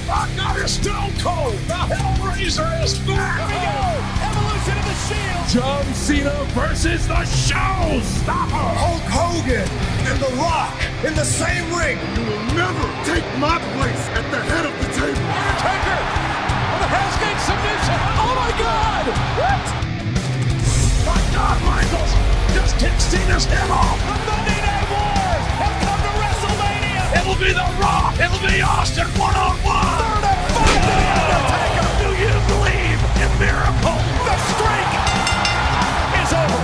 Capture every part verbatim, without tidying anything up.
My God, it's Stone Cold. The Hellraiser is back. Here we go. Evolution of the Shield. John Cena versus the Showstopper. Hulk Hogan and The Rock in the same ring. You will never take my place at the head of the table. Undertaker with a Hell's Gate submission. Oh my God. What? My God, Michaels just kicked Cena's head off. The Monday Night Wars have come to WrestleMania. It'll be The Rock. It'll be Austin one-on-one. Third and five to the Undertaker. Do you believe in miracles? The streak is over.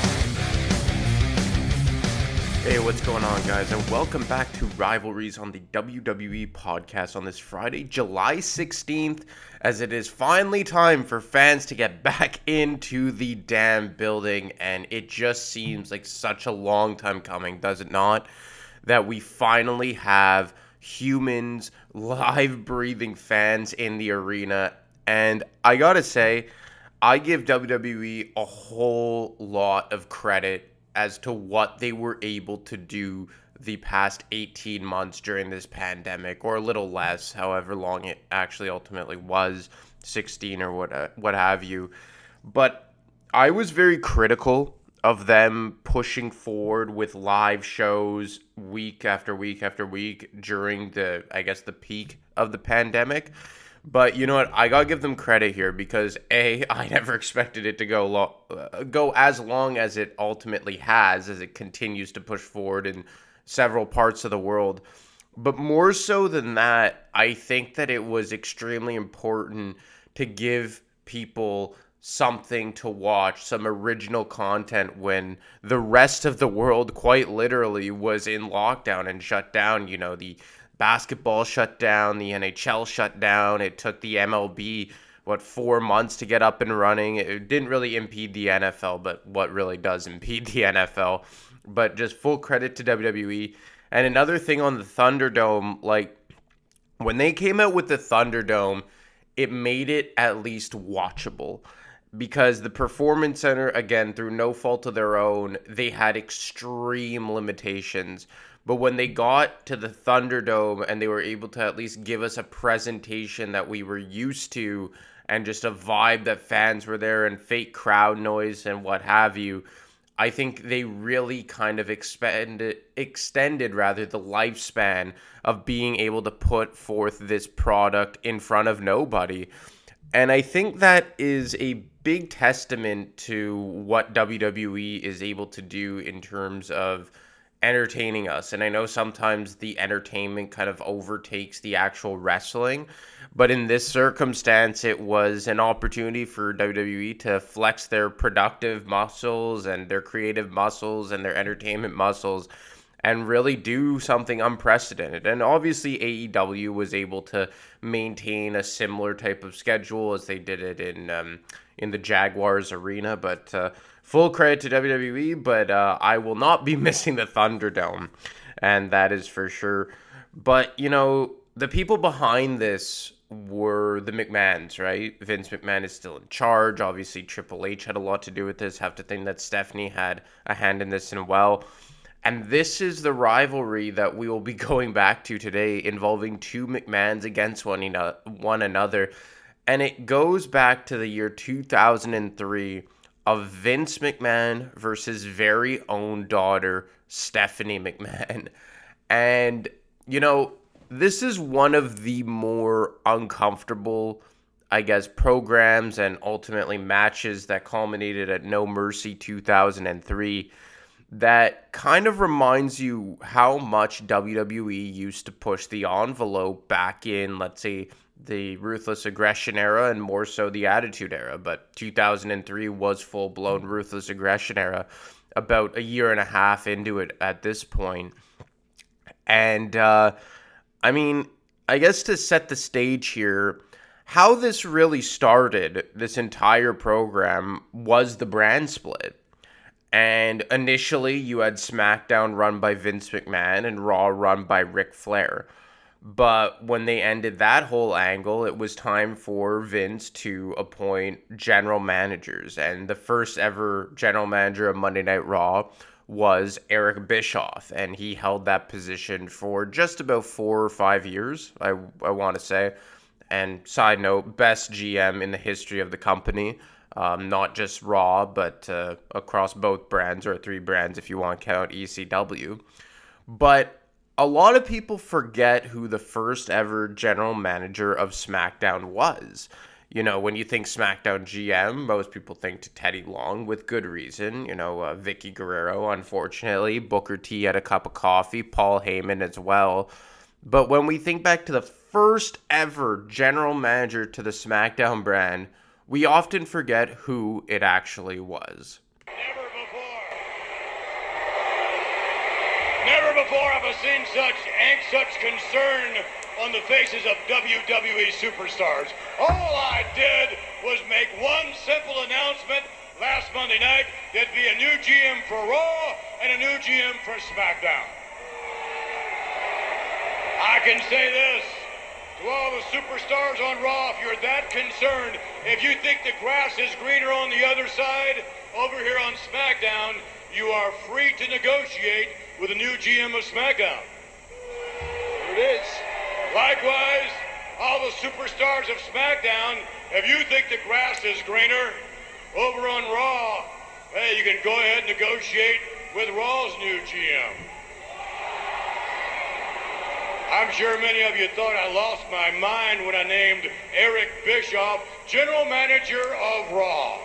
Hey, what's going on, guys? And welcome back to Rivalries on the W W E podcast on this Friday, July sixteenth, as it is finally time for fans to get back into the damn building. And it just seems like such a long time coming, does it not? That we finally have humans, live breathing fans in the arena. And I gotta say, I give W W E a whole lot of credit as to what they were able to do the past eighteen months during this pandemic, or a little less, however long it actually ultimately was, sixteen or what, uh, what have you. But I was very critical of them pushing forward with live shows week after week after week during the, I guess, the peak of the pandemic. But you know what? I gotta give them credit here because A, I never expected it to go lo- uh, go as long as it ultimately has, as it continues to push forward in several parts of the world. But more so than that, I think that it was extremely important to give people something to watch, some original content when the rest of the world quite literally was in lockdown and shut down. You know, the basketball shut down, the N H L shut down. It took the M L B, what, four months to get up and running. It didn't really impede the N F L, but what really does impede the N F L? But just full credit to W W E. And another thing on the Thunderdome, like, when they came out with the Thunderdome, it made it at least watchable. Because the Performance Center, again, through no fault of their own, they had extreme limitations. But when they got to the Thunderdome and they were able to at least give us a presentation that we were used to and just a vibe that fans were there and fake crowd noise and what have you, I think they really kind of expanded, extended rather the lifespan of being able to put forth this product in front of nobody. And I think that is a big testament to what W W E is able to do in terms of entertaining us. And I know sometimes the entertainment kind of overtakes the actual wrestling, but in this circumstance, it was an opportunity for W W E to flex their productive muscles and their creative muscles and their entertainment muscles and really do something unprecedented. And obviously A E W was able to maintain a similar type of schedule as they did it in um, in the Jaguars arena, but uh, full credit to W W E, but uh, I will not be missing the Thunderdome, and that is for sure. But, you know, the people behind this were the McMahons, right? Vince McMahon is still in charge. Obviously, Triple H had a lot to do with this. Have to think that Stephanie had a hand in this as well. And this is the rivalry that we will be going back to today, involving two McMahons against one, eno- one another. And it goes back to the year two thousand three of Vince McMahon versus very own daughter, Stephanie McMahon. And, you know, this is one of the more uncomfortable, I guess, programs and ultimately matches that culminated at No Mercy two thousand three. That kind of reminds you how much W W E used to push the envelope back in, let's say, the Ruthless Aggression era and more so the Attitude Era. But two thousand three was full-blown Ruthless Aggression era, about a year and a half into it at this point. And, uh, I mean, I guess to set the stage here, how this really started, this entire program, was the brand split. And initially, you had SmackDown run by Vince McMahon and Raw run by Ric Flair. But when they ended that whole angle, it was time for Vince to appoint general managers. And the first ever general manager of Monday Night Raw was Eric Bischoff, and he held that position for just about four or five years, I, I want to say. And side note, best G M in the history of the company, um, not just Raw, but uh, across both brands, or three brands if you want to count E C W. But a lot of people forget who the first ever general manager of SmackDown was. You know, when you think SmackDown G M, most people think to Teddy Long, with good reason. You know, uh, Vicky Guerrero, unfortunately, Booker T had a cup of coffee, Paul Heyman as well. But when we think back to the first ever general manager to the SmackDown brand, we often forget who it actually was. Never before. Never before have I seen such angst, such concern on the faces of W W E superstars. All I did was make one simple announcement last Monday night. There'd be a new G M for Raw and a new G M for SmackDown. I can say this to all the superstars on Raw: if you're that concerned, if you think the grass is greener on the other side, over here on SmackDown, you are free to negotiate with a new G M of SmackDown. There it is. Likewise, all the superstars of SmackDown, if you think the grass is greener over on Raw, hey, you can go ahead and negotiate with Raw's new G M. I'm sure many of you thought I lost my mind when I named Eric Bischoff General Manager of Raw.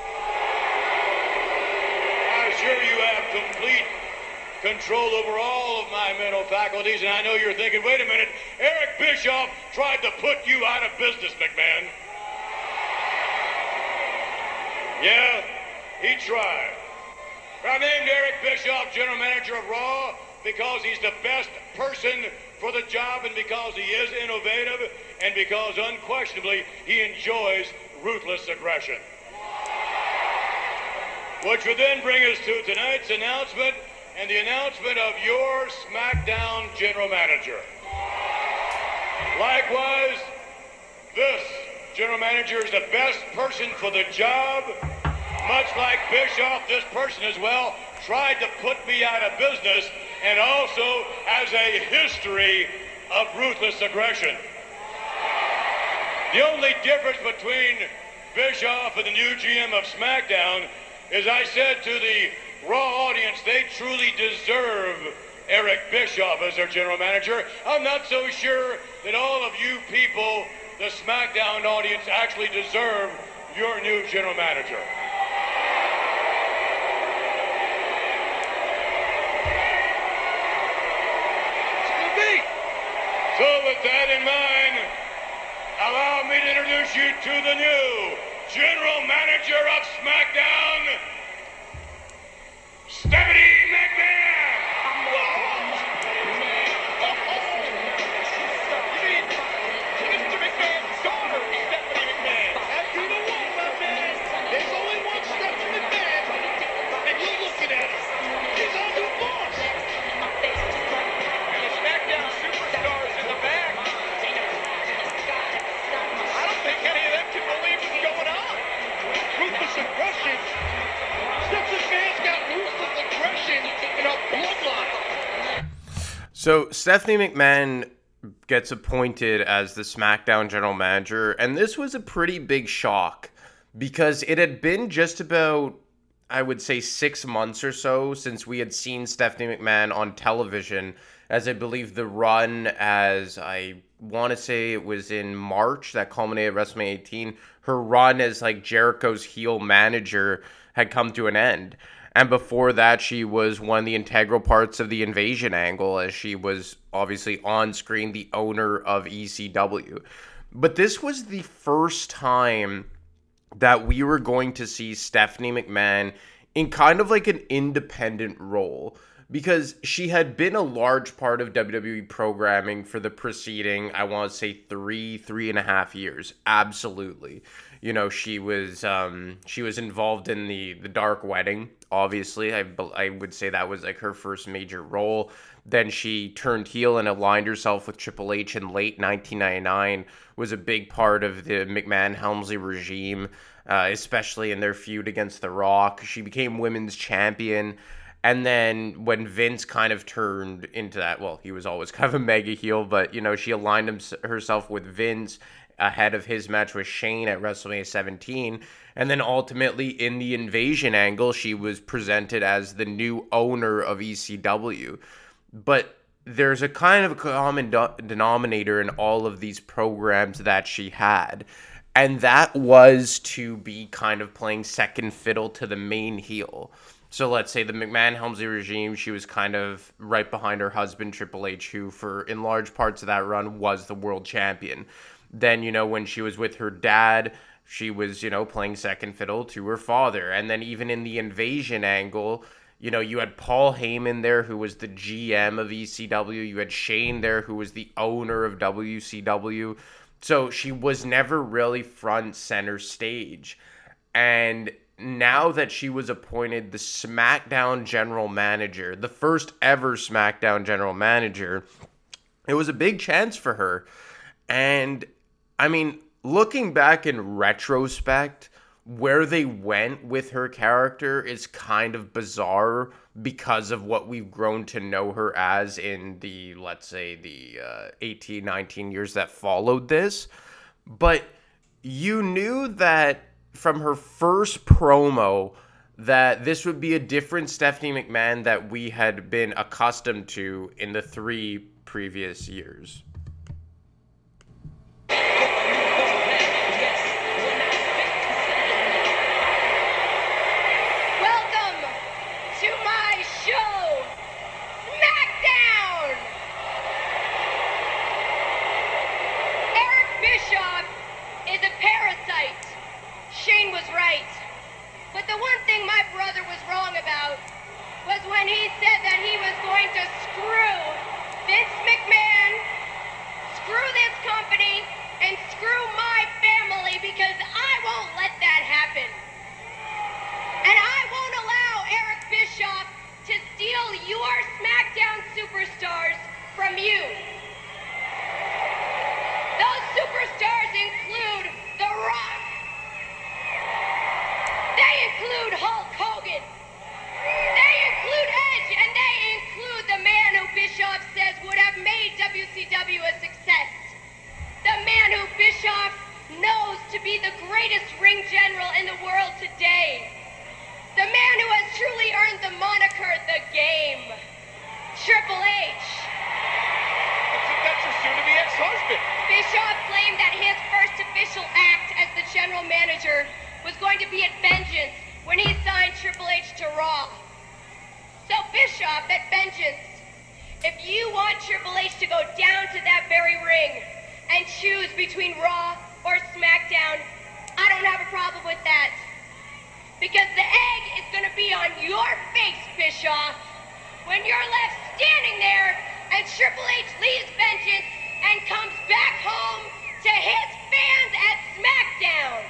I'm sure you have complete control over all of my mental faculties, and I know you're thinking, wait a minute, Eric Bischoff tried to put you out of business, McMahon. Yeah, he tried. I named Eric Bischoff General Manager of Raw because he's the best person for the job, and because he is innovative, and because unquestionably he enjoys ruthless aggression. Which would then bring us to tonight's announcement, and the announcement of your SmackDown General Manager. Likewise, this General Manager is the best person for the job. Much like Bischoff, this person as well tried to put me out of business, and also has a history of ruthless aggression. The only difference between Bischoff and the new G M of SmackDown is, I said to the Raw audience, they truly deserve Eric Bischoff as their general manager. I'm not so sure that all of you people, the SmackDown audience, actually deserve your new general manager. So with that in mind, allow me to introduce you to the new General Manager of SmackDown, Stephanie McMahon! You mean Mister McMahon's daughter, Stephanie McMahon? And you know what, my man? There's only one Stephanie McMahon, and you're looking at her. She's our new boss. And the SmackDown superstars in the back. I don't think any of them can believe what's going on. Ruthless aggression. Stephanie McMahon's got ruthless aggression in her bloodline. So Stephanie McMahon gets appointed as the SmackDown general manager, and this was a pretty big shock because it had been just about, I would say, six months or so since we had seen Stephanie McMahon on television, as I believe the run, as I want to say it was in March that culminated at WrestleMania eighteen, her run as like Jericho's heel manager had come to an end. And before that, she was one of the integral parts of the Invasion angle, as she was obviously on screen the owner of E C W. But this was the first time that we were going to see Stephanie McMahon in kind of like an independent role, because she had been a large part of W W E programming for the preceding, I want to say, three, three and a half years. Absolutely. You know, she was um, she was involved in the, the Dark Wedding, obviously. I, I would say that was like her first major role. Then she turned heel and aligned herself with Triple H in late nineteen ninety-nine, was a big part of the McMahon-Helmsley regime, uh, especially in their feud against The Rock. She became women's champion. And then when Vince kind of turned into that, well, he was always kind of a mega heel, but, you know, she aligned him, herself with Vince ahead of his match with Shane at WrestleMania seventeen. And then ultimately in the Invasion angle, she was presented as the new owner of E C W. But there's a kind of a common do- denominator in all of these programs that she had. And that was to be kind of playing second fiddle to the main heel. So let's say the McMahon-Helmsley regime, she was kind of right behind her husband, Triple H, who for in large parts of that run was the world champion. Then, you know, when she was with her dad, she was, you know, playing second fiddle to her father. And then even in the Invasion angle, you know, you had Paul Heyman there, who was the G M of E C W. You had Shane there, who was the owner of W C W. So she was never really front center stage. And now that she was appointed the SmackDown general manager, the first ever SmackDown general manager, it was a big chance for her. And I mean, looking back in retrospect, where they went with her character is kind of bizarre because of what we've grown to know her as in the, let's say, the uh, eighteen, nineteen years that followed this. But you knew that from her first promo that this would be a different Stephanie McMahon that we had been accustomed to in the three previous years. Shane was right. But the one thing my brother was wrong about was when he said that he was going to screw Vince McMahon, screw this company, and screw my family, because I won't let that happen. And I won't allow Eric Bischoff to steal your SmackDown superstars from you. Those superstars include The Rock. They include Hulk Hogan. They include Edge, and they include the man who Bischoff says would have made W C W a success. The man who Bischoff knows to be the greatest ring general in the world today. The man who has truly earned the moniker The Game. Triple H. That's her soon-to-be ex-husband. Bischoff claimed that his first official act as the general manager was going to be at Vengeance when he signed Triple H to Raw. So Bischoff at Vengeance, if you want Triple H to go down to that very ring and choose between Raw or SmackDown, I don't have a problem with that. Because the egg is going to be on your face, Bischoff, when you're left standing there and Triple H leaves Vengeance and comes back home to his fans at SmackDown.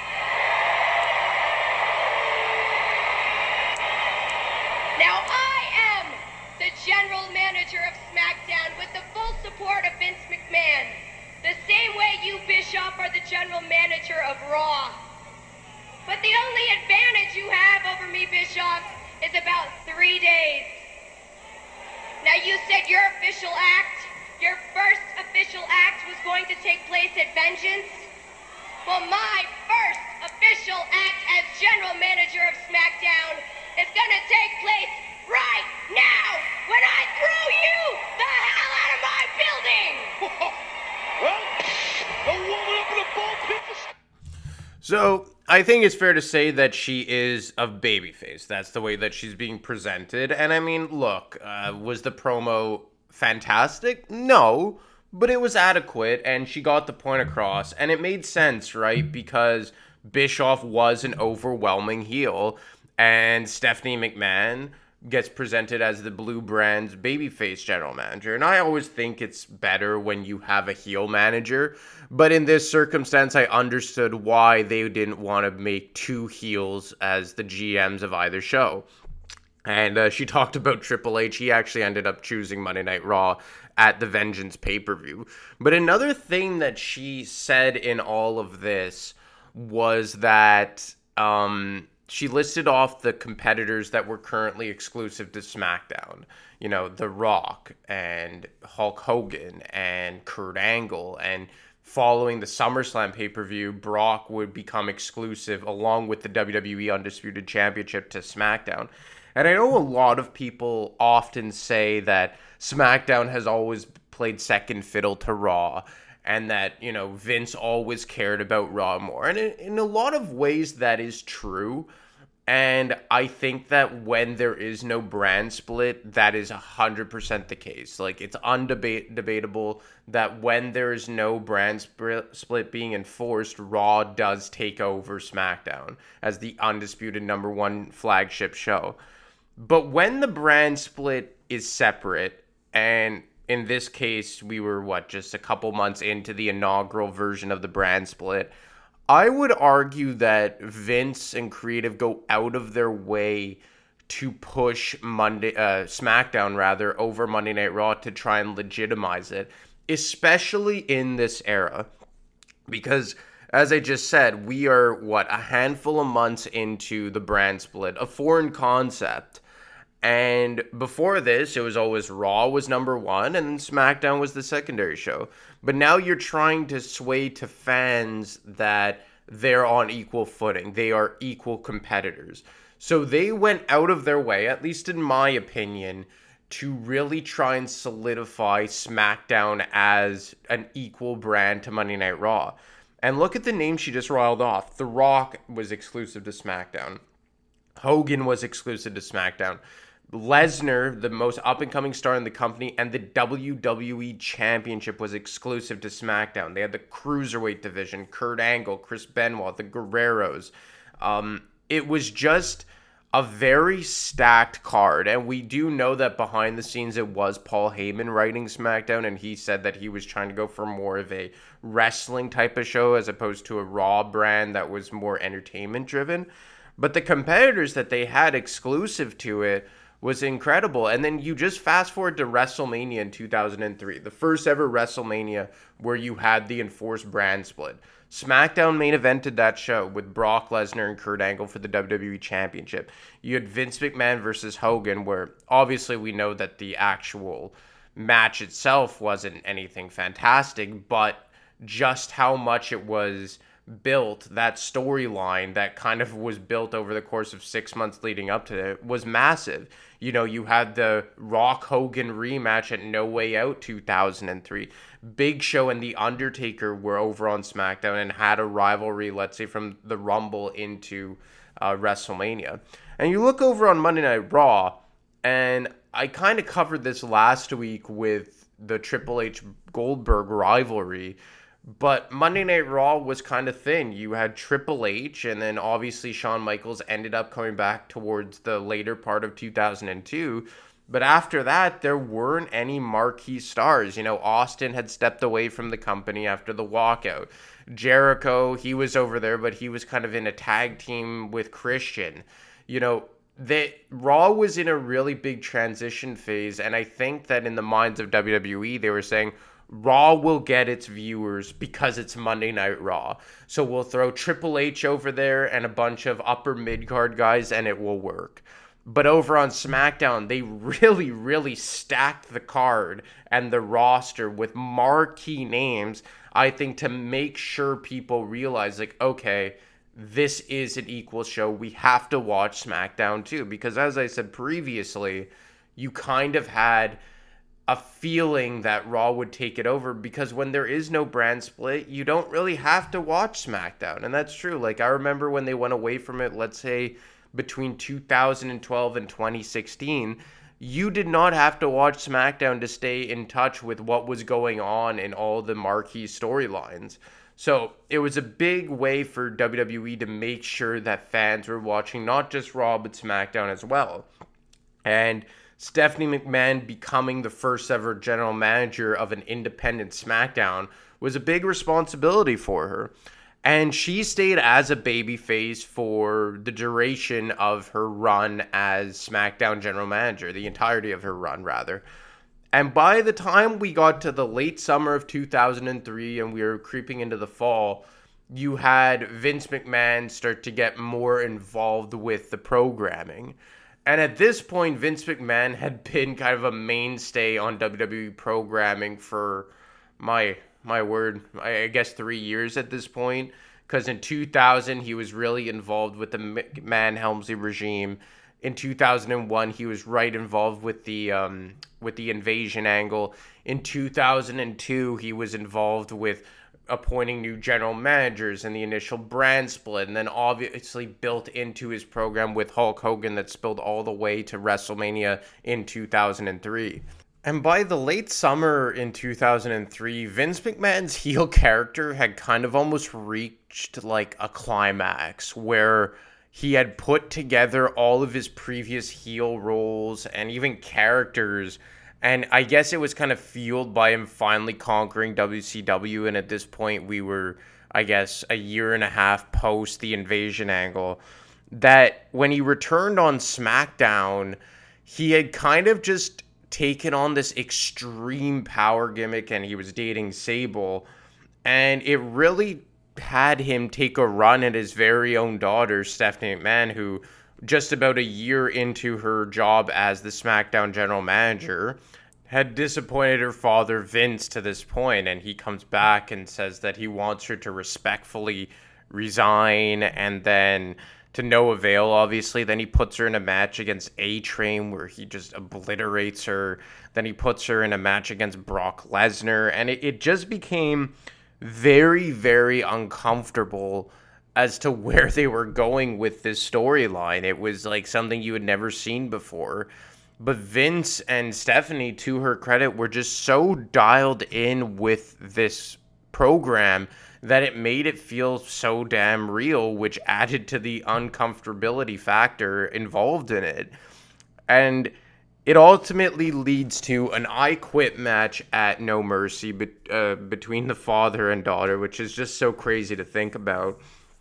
Now I am the general manager of SmackDown with the full support of Vince McMahon. The same way you, Bischoff, are the general manager of Raw. But the only advantage you have over me, Bischoff, is about three days. Now you said your official act, your first official act was going to take place at Vengeance. Well, my first official act as general manager of SmackDown is gonna take place right now when I throw you the hell out of my building! Well, the woman up in the ball pit. So, I think it's fair to say that she is a babyface. That's the way that she's being presented. And I mean, look, uh, was the promo fantastic? No, but it was adequate, and she got the point across, and it made sense, right? Because Bischoff was an overwhelming heel, and Stephanie McMahon gets presented as the Blue Brand's babyface general manager. And I always think it's better when you have a heel manager. But in this circumstance, I understood why they didn't want to make two heels as the G Ms of either show. And uh, she talked about Triple H. He actually ended up choosing Monday Night Raw at the Vengeance pay-per-view. But another thing that she said in all of this was that... Um, she listed off the competitors that were currently exclusive to SmackDown. You know, The Rock and Hulk Hogan and Kurt Angle. And following the SummerSlam pay-per-view, Brock would become exclusive along with the W W E Undisputed Championship to SmackDown. And I know a lot of people often say that SmackDown has always played second fiddle to Raw, and that, you know, Vince always cared about Raw more. And in, in a lot of ways, that is true. And I think that when there is no brand split, that is one hundred percent the case. Like, it's undebatable that when there is no brand sp- split being enforced, Raw does take over SmackDown as the undisputed number one flagship show. But when the brand split is separate, and in this case, we were, what, just a couple months into the inaugural version of the brand split, I would argue that Vince and creative go out of their way to push Monday, uh, SmackDown rather, over Monday Night Raw to try and legitimize it, especially in this era. Because, as I just said, we are, what, a handful of months into the brand split, a foreign concept. And before this, it was always Raw was number one and SmackDown was the secondary show. But now you're trying to sway to fans that they're on equal footing. They are equal competitors. So they went out of their way, at least in my opinion, to really try and solidify SmackDown as an equal brand to Monday Night Raw. And look at the names she just riled off. The Rock was exclusive to SmackDown. Hogan was exclusive to SmackDown. Lesnar, the most up-and-coming star in the company, and the W W E Championship was exclusive to SmackDown. They had the Cruiserweight division, Kurt Angle, Chris Benoit, the Guerreros. Um, it was just a very stacked card, and we do know that behind the scenes it was Paul Heyman writing SmackDown, and he said that he was trying to go for more of a wrestling type of show as opposed to a Raw brand that was more entertainment-driven. But the competitors that they had exclusive to it was incredible. And then you just fast forward to WrestleMania in two thousand three, the first ever WrestleMania where you had the enforced brand split. SmackDown main evented that show with Brock Lesnar and Kurt Angle for the W W E Championship. You had Vince McMahon versus Hogan, where obviously we know that the actual match itself wasn't anything fantastic, but just how much it was built, that storyline that kind of was built over the course of six months leading up to it, was massive. You know, you had the Rock Hogan rematch at No Way Out two thousand three. Big Show and The Undertaker were over on SmackDown and had a rivalry, let's say, from the Rumble into uh, WrestleMania. And you look over on Monday Night Raw, and I kind of covered this last week with the Triple H Goldberg rivalry. But Monday Night Raw was kind of thin. You had Triple H, and then obviously Shawn Michaels ended up coming back towards the later part of two thousand two. But after that, there weren't any marquee stars. You know, Austin had stepped away from the company after the walkout. Jericho, he was over there, but he was kind of in a tag team with Christian. You know, they, Raw was in a really big transition phase, and I think that in the minds of W W E, they were saying, Raw will get its viewers because it's Monday Night Raw. So we'll throw Triple H over there and a bunch of upper mid-card guys and it will work. But over on SmackDown, they really, really stacked the card and the roster with marquee names, I think, to make sure people realize, like, okay, this is an equal show. We have to watch SmackDown too. Because as I said previously, you kind of had a feeling that Raw would take it over, because when there is no brand split, you don't really have to watch SmackDown. And that's true. Like, I remember when they went away from it, let's say between two thousand twelve and twenty sixteen, you did not have to watch SmackDown to stay in touch with what was going on in all the marquee storylines. So it was a big way for W W E to make sure that fans were watching not just Raw, but SmackDown as well. And Stephanie McMahon becoming the first ever general manager of an independent SmackDown was a big responsibility for her. And she stayed as a babyface for the duration of her run as SmackDown general manager, the entirety of her run, rather. And by the time we got to the late summer of two thousand three and we were creeping into the fall, you had Vince McMahon start to get more involved with the programming. And at this point, Vince McMahon had been kind of a mainstay on W W E programming for, my my word, I guess three years at this point. Because in two thousand, he was really involved with the McMahon-Helmsley regime. In two thousand one, he was right involved with the um, with the invasion angle. In two thousand two, he was involved with appointing new general managers and the initial brand split, and then obviously built into his program with Hulk Hogan that spilled all the way to WrestleMania in two thousand three. And by the late summer in two thousand three, Vince McMahon's heel character had kind of almost reached like a climax where he had put together all of his previous heel roles and even characters. And I guess it was kind of fueled by him finally conquering W C W. And at this point, we were, I guess, a year and a half post the invasion angle. That when he returned on SmackDown, he had kind of just taken on this extreme power gimmick, and he was dating Sable. And it really had him take a run at his very own daughter, Stephanie McMahon, who just about a year into her job as the SmackDown general manager had disappointed her father, Vince, to this point. And he comes back and says that he wants her to respectfully resign, and then to no avail, obviously. Then he puts her in a match against A-Train where he just obliterates her. Then he puts her in a match against Brock Lesnar, and it, it just became very, very uncomfortable as to where they were going with this storyline. It was like something you had never seen before. But Vince and Stephanie, to her credit, were just so dialed in with this program that it made it feel so damn real, which added to the uncomfortability factor involved in it. And it ultimately leads to an I Quit match at No Mercy be- uh, between the father and daughter, which is just so crazy to think about.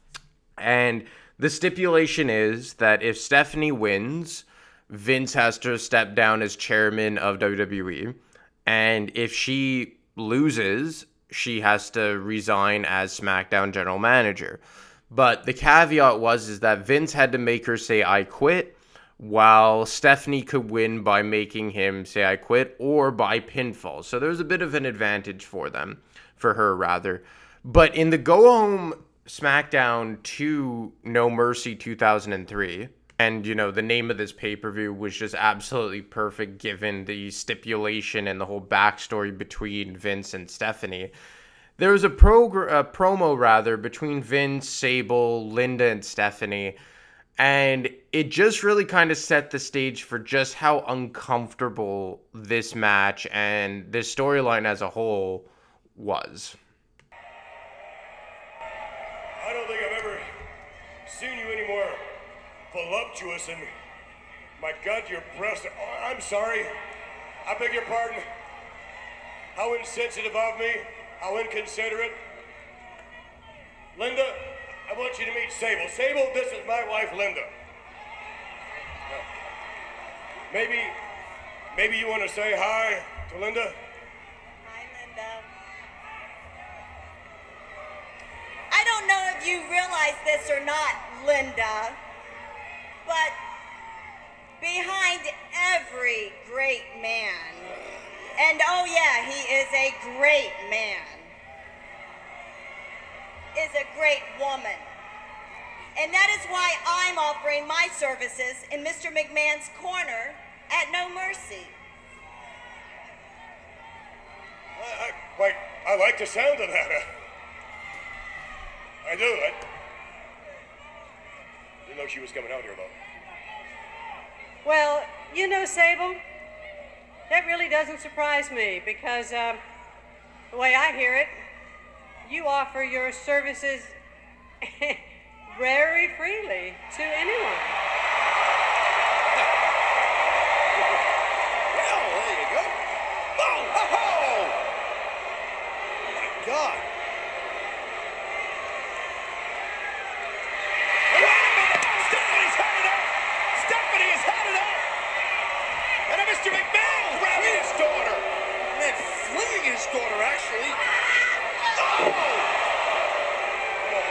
And the stipulation is that if Stephanie wins, Vince has to step down as chairman of W W E. And if she loses, she has to resign as SmackDown general manager. But the caveat was is that Vince had to make her say, I quit, while Stephanie could win by making him say, I quit, or by pinfall. So there was a bit of an advantage for them, for her rather. But in the go-home SmackDown to No Mercy two thousand three, and, you know, the name of this pay-per-view was just absolutely perfect given the stipulation and the whole backstory between Vince and Stephanie. There was a, progr- a promo, rather, between Vince, Sable, Linda, and Stephanie, and it just really kind of set the stage for just how uncomfortable this match and this storyline as a whole was. I don't think I've ever seen you anymore voluptuous, and my God, your breasts. Oh, I'm sorry. I beg your pardon. How insensitive of me. How inconsiderate. Linda, I want you to meet Sable. Sable, this is my wife, Linda. Now, maybe, maybe you want to say hi to Linda? Hi, Linda. I don't know if you realize this or not, Linda, but behind every great man, and oh yeah, he is a great man, is a great woman. And that is why I'm offering my services in Mister McMahon's corner at No Mercy. I, I quite, I like the sound of that. I do. I didn't know she was coming out here, though. Well, you know, Sable, that really doesn't surprise me because um, the way I hear it, you offer your services very freely to anyone. Well, there you go. Oh, ho, ho! Oh, my God. Stephanie's had it out! Stephanie has had it out! And then Mister McMahon grabbing his daughter! And then flinging his daughter, actually. Oh!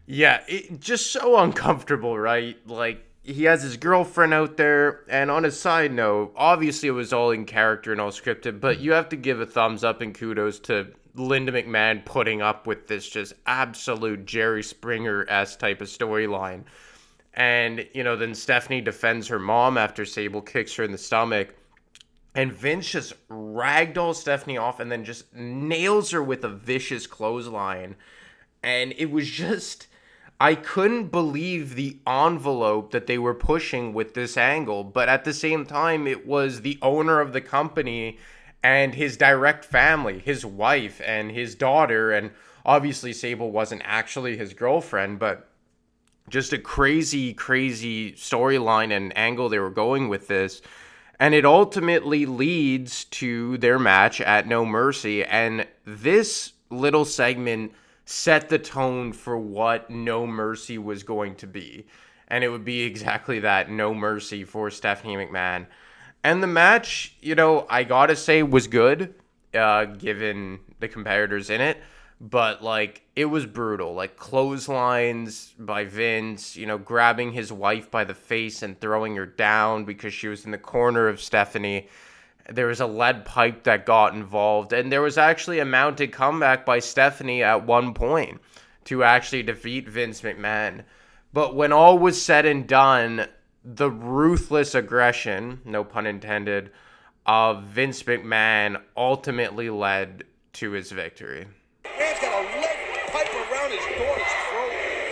Yeah, it, just so uncomfortable, right? Like, he has his girlfriend out there, and on a side note, obviously it was all in character and all scripted, but you have to give a thumbs up and kudos to Linda McMahon putting up with this just absolute Jerry Springer-esque type of storyline. And, you know, then Stephanie defends her mom after Sable kicks her in the stomach. And Vince just ragdolls Stephanie off and then just nails her with a vicious clothesline. And it was just, I couldn't believe the envelope that they were pushing with this angle. But at the same time, it was the owner of the company and his direct family, his wife and his daughter. And obviously Sable wasn't actually his girlfriend, but just a crazy, crazy storyline and angle they were going with this. And it ultimately leads to their match at No Mercy. And this little segment set the tone for what No Mercy was going to be. And it would be exactly that, No Mercy for Stephanie McMahon. And the match, you know, I gotta say was good, uh, given the competitors in it. But, like, it was brutal. Like, clotheslines by Vince, you know, grabbing his wife by the face and throwing her down because she was in the corner of Stephanie. There was a lead pipe that got involved. And there was actually a mounted comeback by Stephanie at one point to actually defeat Vince McMahon. But when all was said and done, the ruthless aggression, no pun intended, of Vince McMahon ultimately led to his victory. Man's got a lead pipe around his daughter's throat.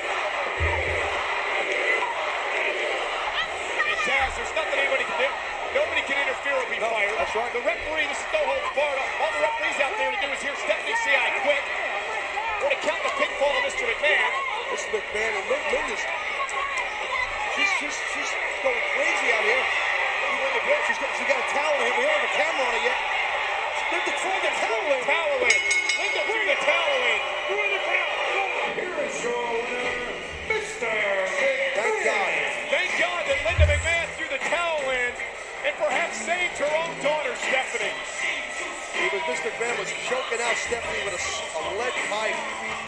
And Taz, there's nothing anybody can do. Nobody can interfere or be No, fired. that's right. The referee, this is no holds barred. All the referees out there to do is hear Stephanie say, I quit. Or to count the pinfall of Mister McMahon. Mister McMahon and Lin- Linda's, she's, she's, she's going crazy out here. She's got, she's got a towel in here. We don't have a camera on it yet. Linda threw the towel in. Towel in. Linda threw the towel in. Threw the towel. Here is your winner, Mister Thank God. Thank God that Linda McMahon threw the towel in and perhaps saved her own daughter, Stephanie. Even Mister McMahon was choking out Stephanie with a, a lead pipe.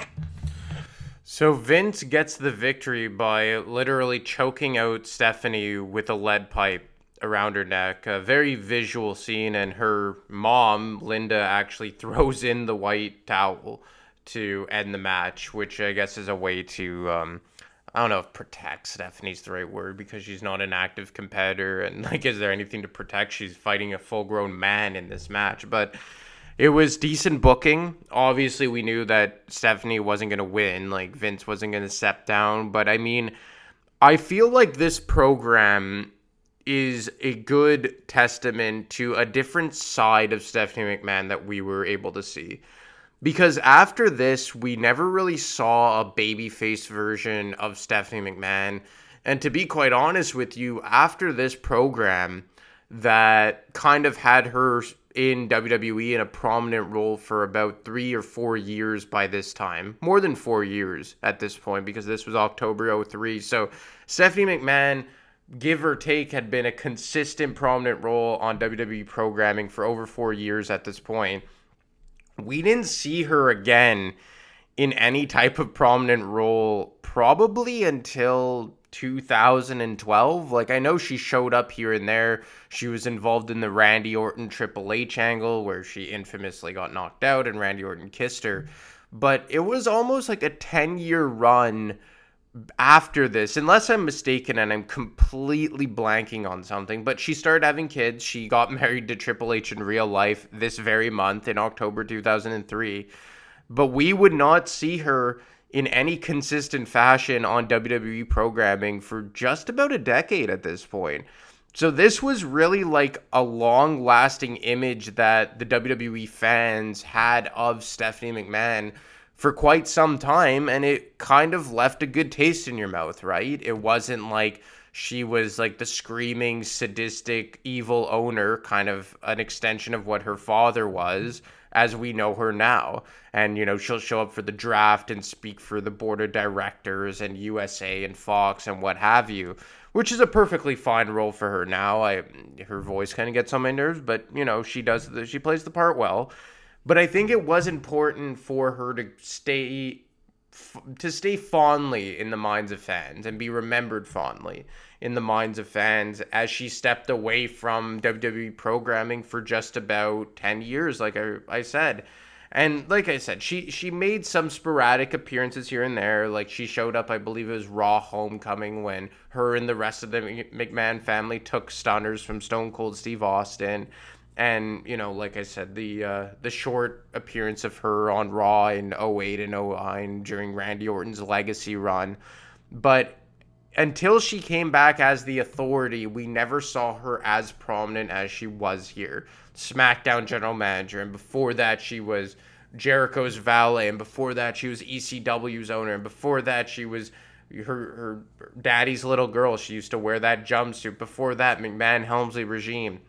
So Vince gets the victory by literally choking out Stephanie with a lead pipe around her neck. A very visual scene, and her mom, Linda, actually throws in the white towel to end the match, which I guess is a way to, um, I don't know if protect Stephanie's the right word, because she's not an active competitor, and like, is there anything to protect? She's fighting a full-grown man in this match, but it was decent booking. Obviously, we knew that Stephanie wasn't going to win, like Vince wasn't going to step down, but I mean, I feel like this program is a good testament to a different side of Stephanie McMahon that we were able to see. Because after this, we never really saw a babyface version of Stephanie McMahon. And to be quite honest with you, after this program that kind of had her in W W E in a prominent role for about three or four years by this time, more than four years at this point, because this was October oh three. So Stephanie McMahon, give or take, had been a consistent prominent role on W W E programming for over four years at this point. We didn't see her again in any type of prominent role probably until two thousand twelve. Like, I know she showed up here and there. She was involved in the Randy Orton Triple H angle where she infamously got knocked out and Randy Orton kissed her. But it was almost like a ten-year run after this, unless I'm mistaken and I'm completely blanking on something, but she started having kids. She got married to Triple H in real life this very month in October two thousand three, but we would not see her in any consistent fashion on W W E programming for just about a decade at this point. So this was really like a long-lasting image that the W W E fans had of Stephanie McMahon for quite some time, and it kind of left a good taste in your mouth, right? It wasn't like she was like the screaming, sadistic, evil owner, kind of an extension of what her father was, as we know her now. And, you know, she'll show up for the draft and speak for the board of directors and U S A and Fox and what have you, which is a perfectly fine role for her now. I her voice kind of gets on my nerves, but, you know, she does the, she plays the part well. But I think it was important for her to stay f- to stay fondly in the minds of fans and be remembered fondly in the minds of fans as she stepped away from W W E programming for just about ten years, like I, I said. And like I said, she, she made some sporadic appearances here and there. Like she showed up, I believe it was Raw Homecoming, when her and the rest of the McMahon family took stunners from Stone Cold Steve Austin. And, you know, like I said, the uh, the short appearance of her on Raw in oh eight and oh nine during Randy Orton's Legacy run. But until she came back as the Authority, we never saw her as prominent as she was here. SmackDown General Manager, and before that she was Jericho's valet, and before that she was E C W's owner, and before that she was her, her daddy's little girl. She used to wear that jumpsuit. Before that, McMahon Helmsley regime.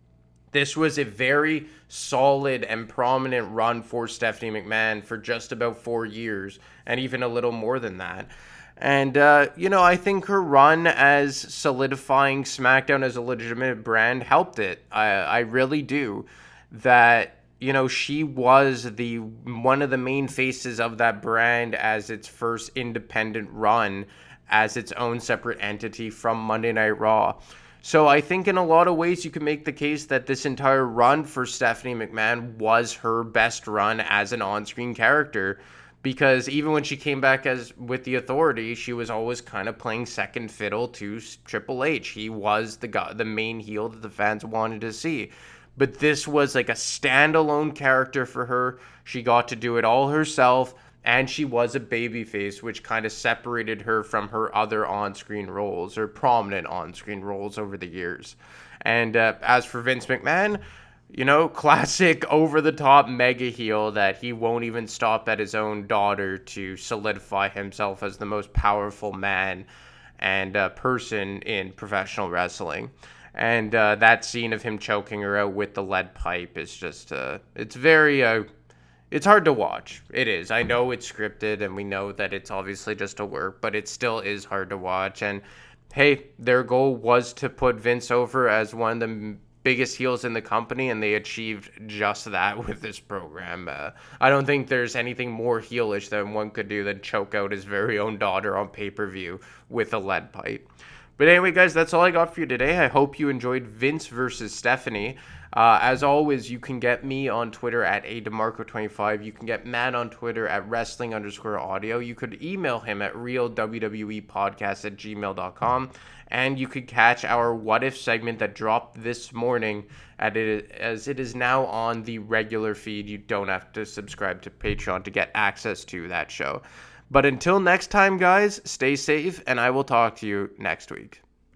This was a very solid and prominent run for Stephanie McMahon for just about four years, and even a little more than that. And, uh, you know, I think her run as solidifying SmackDown as a legitimate brand helped it. I, I really do. That, you know, she was the one of the main faces of that brand as its first independent run as its own separate entity from Monday Night Raw. So I think in a lot of ways you can make the case that this entire run for Stephanie McMahon was her best run as an on-screen character. Because even when she came back as with the Authority, she was always kind of playing second fiddle to Triple H. He was the guy, the main heel that the fans wanted to see. But this was like a standalone character for her. She got to do it all herself, and she was a babyface, which kind of separated her from her other on-screen roles, or prominent on-screen roles over the years. And uh, as for Vince McMahon, you know, classic over-the-top mega heel that he won't even stop at his own daughter to solidify himself as the most powerful man and uh, person in professional wrestling. And uh, that scene of him choking her out with the lead pipe is just, uh, it's very, uh, it's hard to watch. It is. I know it's scripted and we know that it's obviously just a work, but it still is hard to watch. And hey, their goal was to put Vince over as one of the biggest heels in the company, and they achieved just that with this program. Uh, I don't think there's anything more heelish than one could do than choke out his very own daughter on pay-per-view with a lead pipe. But anyway, guys, that's all I got for you today. I hope you enjoyed Vince versus Stephanie. Uh, as always, you can get me on Twitter at A DeMarco twenty-five. You can get Matt on Twitter at wrestling underscore audio. You could email him at realwwepodcast at gmail dot com. And you could catch our What If segment that dropped this morning at it, as it is now on the regular feed. You don't have to subscribe to Patreon to get access to that show. But until next time, guys, stay safe, and I will talk to you next week.